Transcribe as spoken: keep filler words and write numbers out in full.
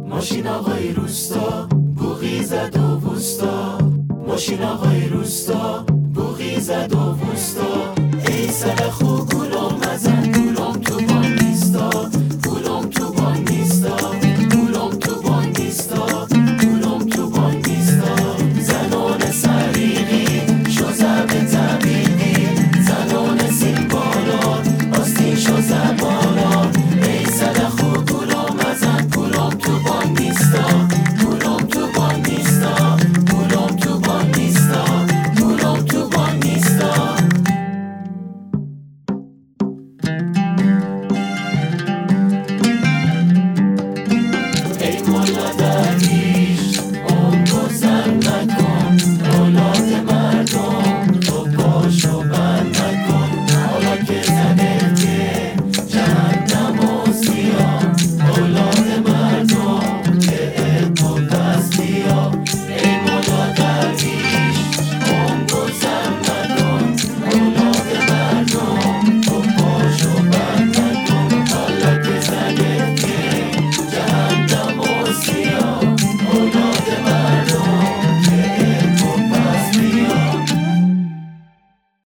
ماشین آقای روستا بوغی زد و وستا، ماشین آقای روستا بوغی زد و وستا. ای سلخ و گل و مزن